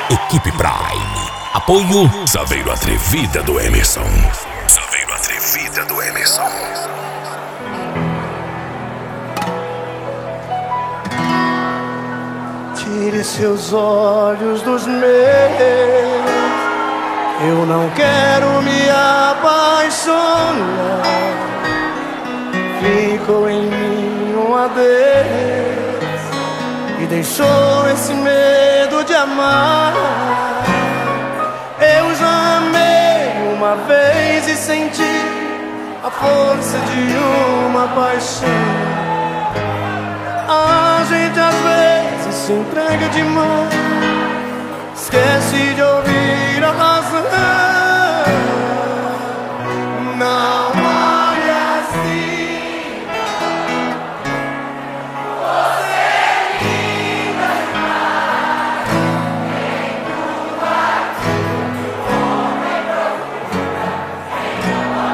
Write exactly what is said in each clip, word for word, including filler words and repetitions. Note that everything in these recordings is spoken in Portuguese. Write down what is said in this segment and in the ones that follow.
Equipe Prime. Apoio Saveiro Atrevida do Emerson. Saveiro Atrevida do Emerson. Tire seus olhos dos meus. Eu não quero me apaixonar. Ficou em mim um adeus e deixou esse medo de amar. Eu já amei uma vez e senti a força de uma paixão. A gente às vezes se entrega demais, esquece de ouvir a razão. Não olhe assim, você é linda demais. Tem tudo aquilo que o homem procura em uma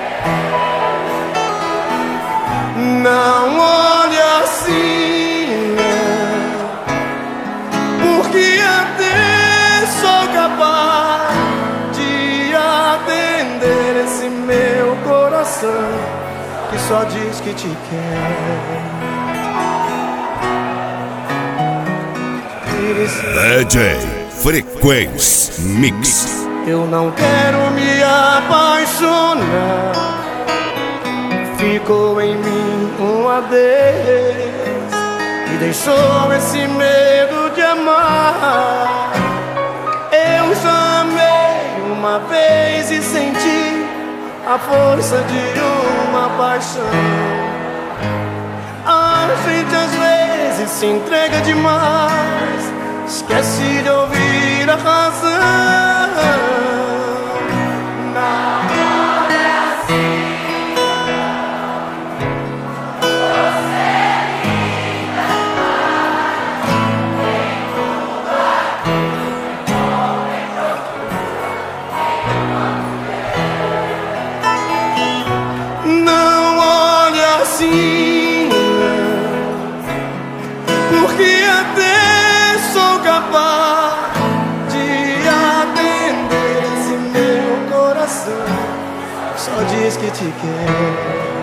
mulher. Não olhe assim, porque até sou capaz de atender esse meu coração que só diz que te quer. D J Frequência Mix. Eu não quero me apaixonar. Ficou em mim um adeus e deixou esse medo de amar. Eu já amei uma vez e senti a força de uma paixão. A gente às vezes se entrega demais, esquece de ouvir a razão. Não olhe assim, você é linda demais. Tem tudo aquilo que o homem procura em uma mulher. Não olhe assim, porque até sou capaz de atender esse meu coração, só diz que te quer.